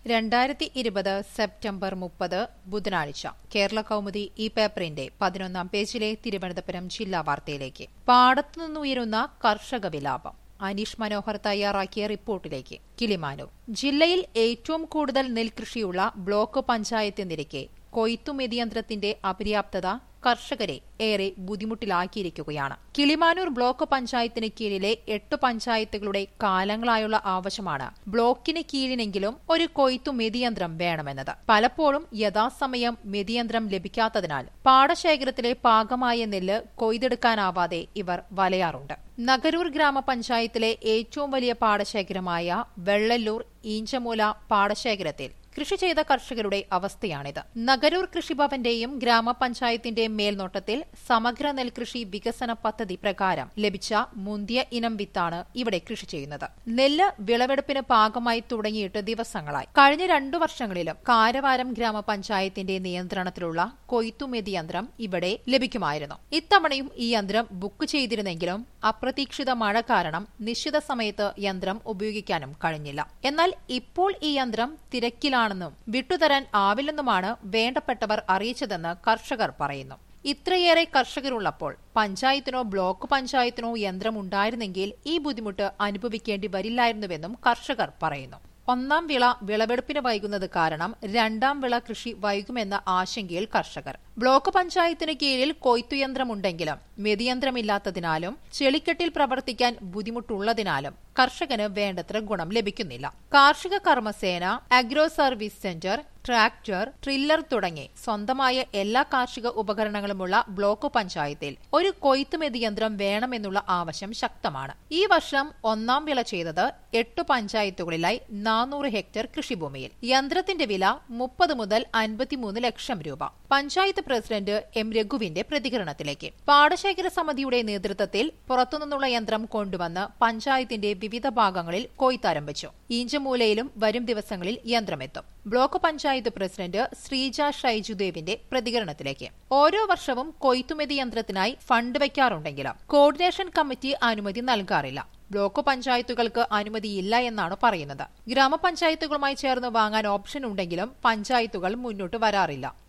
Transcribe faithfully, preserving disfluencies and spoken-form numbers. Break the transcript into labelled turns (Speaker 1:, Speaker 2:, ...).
Speaker 1: രണ്ടായിരത്തി ഇരുപത് സെപ്റ്റംബർ മുപ്പത് ബുധനാഴ്ച കേരള കൗമുദി ഈ പേപ്പറിന്റെ പതിനൊന്നാം പേജിലെ തിരുവനന്തപുരം ജില്ലാ വാർത്തയിലേക്ക്. പാടത്തുനിന്നുയരുന്ന കർഷക വിലാപം. അനീഷ് മനോഹർ തയ്യാറാക്കിയ റിപ്പോർട്ടിലേക്ക്. കിളിമാനൂർ ജില്ലയിൽ ഏറ്റവും കൂടുതൽ നെൽകൃഷിയുള്ള ബ്ലോക്ക് പഞ്ചായത്തിനിരിക്കെ കൊയ്ത്തുമെതിയന്ത്രത്തിന്റെ അപര്യാപ്തത കർഷകരെ ഏറെ ബുദ്ധിമുട്ടിലാക്കിയിരിക്കുകയാണ്. കിളിമാനൂർ ബ്ലോക്ക് പഞ്ചായത്തിന് കീഴിലെ എട്ട് പഞ്ചായത്തുകളുടെ കാലങ്ങളായുള്ള ആവശ്യമാണ് ബ്ലോക്കിന് കീഴിലെങ്കിലും ഒരു കൊയ്ത്തു മെതിയന്ത്രം വേണമെന്നത്. പലപ്പോഴും യഥാസമയം മെതിയന്ത്രം ലഭിക്കാത്തതിനാൽ പാടശേഖരത്തിലെ പാകമായ നെല്ല് കൊയ്തെടുക്കാനാവാതെ ഇവർ വലയാറുണ്ട്. നഗരൂർ ഗ്രാമപഞ്ചായത്തിലെ ഏറ്റവും വലിയ പാടശേഖരമായ വെള്ളല്ലൂർ ഈഞ്ചമൂല പാടശേഖരത്തിൽ കൃഷി ചെയ്ത കർഷകരുടെ അവസ്ഥയാണിത്. നഗരൂർ കൃഷിഭവന്റെയും ഗ്രാമപഞ്ചായത്തിന്റെയും മേൽനോട്ടത്തിൽ സമഗ്ര നെൽകൃഷി വികസന പദ്ധതി പ്രകാരം ലഭിച്ച മുന്തിയ ഇനം വിത്താണ് ഇവിടെ കൃഷി ചെയ്യുന്നത്. നെല്ല് വിളവെടുപ്പിന് പാകമായി തുടങ്ങിയിട്ട് ദിവസങ്ങളായി. കഴിഞ്ഞ രണ്ടു വർഷങ്ങളിലും കാരവാരം ഗ്രാമപഞ്ചായത്തിന്റെ നിയന്ത്രണത്തിലുള്ള കൊയ്ത്തുമെതി യന്ത്രം ഇവിടെ ലഭിക്കുമായിരുന്നു. ഇത്തവണയും ഈ യന്ത്രം ബുക്ക് ചെയ്തിരുന്നെങ്കിലും അപ്രതീക്ഷിത മഴ കാരണം നിശ്ചിത സമയത്ത് യന്ത്രം ഉപയോഗിക്കാനും കഴിഞ്ഞില്ല. എന്നാൽ ഇപ്പോൾ ഈ യന്ത്രം തിരക്കിലാണ് ും വിട്ടുതരാൻ ആവില്ലെന്നുമാണ് വേണ്ടപ്പെട്ടവർ അറിയിച്ചതെന്ന് കർഷകർ പറയുന്നു. ഇത്രയേറെ കർഷകരുള്ളപ്പോൾ പഞ്ചായത്തിനോ ബ്ലോക്ക് പഞ്ചായത്തിനോ യന്ത്രമുണ്ടായിരുന്നെങ്കിൽ ഈ ബുദ്ധിമുട്ട് അനുഭവിക്കേണ്ടി വരില്ലായിരുന്നുവെന്നും കർഷകർ പറയുന്നു. ഒന്നാം വിള വിളവെടുപ്പിന് വൈകുന്നത് കാരണം രണ്ടാം വിള കൃഷി വൈകുമെന്ന ആശങ്കയിൽ കർഷകർ. ബ്ലോക്ക് പഞ്ചായത്തിന് കീഴിൽ കൊയ്ത്തുയന്ത്രമുണ്ടെങ്കിലും മെതിയന്ത്രമില്ലാത്തതിനാലും ചെളിക്കെട്ടിൽ പ്രവർത്തിക്കാൻ ബുദ്ധിമുട്ടുള്ളതിനാലും കർഷകന് വേണ്ടത്ര ഗുണം ലഭിക്കുന്നില്ല. കാർഷിക കർമ്മസേന, agro service centre, tractor, tiller തുടങ്ങി സ്വന്തമായ എല്ലാ കാർഷിക ഉപകരണങ്ങളുമുള്ള ബ്ലോക്ക് പഞ്ചായത്തിൽ ഒരു കൊയ്ത്തുമെതി യന്ത്രം വേണമെന്നുള്ള ആവശ്യം ശക്തമാണ്. ഈ വർഷം ഒന്നാം വിള ചെയ്തത് എട്ടു പഞ്ചായത്തുകളിലായി നാനൂറ് ഹെക്ടർ കൃഷിഭൂമിയിൽ. യന്ത്രത്തിന്റെ വില മുപ്പത് മുതൽ അൻപത്തിമൂന്ന് ലക്ഷം രൂപ. പഞ്ചായത്ത് പ്രസിഡന്റ് എം രഘുവിന്റെ പ്രതികരണത്തിലേക്ക്. പാടശേഖര സമിതിയുടെ നേതൃത്വത്തിൽ പുറത്തുനിന്നുള്ള യന്ത്രം കൊണ്ടുവന്ന് പഞ്ചായത്തിന്റെ വിവിധ ഭാഗങ്ങളിൽ കൊയ്ത്താരംഭിച്ചു. ഈഞ്ചമൂലയിലും വരും ദിവസങ്ങളിൽ യന്ത്രമെത്തും. ബ്ലോക്ക് പഞ്ചായത്ത് പ്രസിഡന്റ് ശ്രീജ ഷൈജുദേവിന്റെ പ്രതികരണത്തിലേക്ക്. ഓരോ വർഷവും കൊയ്ത്തുമെതി യന്ത്രത്തിനായി ഫണ്ട് വയ്ക്കാറുണ്ടെങ്കിലും കോർഡിനേഷൻ കമ്മിറ്റി അനുമതി നൽകാറില്ല. ബ്ലോക്ക് പഞ്ചായത്തുകൾക്ക് അനുമതിയില്ല എന്നാണ് പറയുന്നത്. ഗ്രാമപഞ്ചായത്തുകളുമായി ചേർന്ന് വാങ്ങാൻ ഓപ്ഷൻ ഉണ്ടെങ്കിലും പഞ്ചായത്തുകൾ മുന്നോട്ട് വരാറില്ല.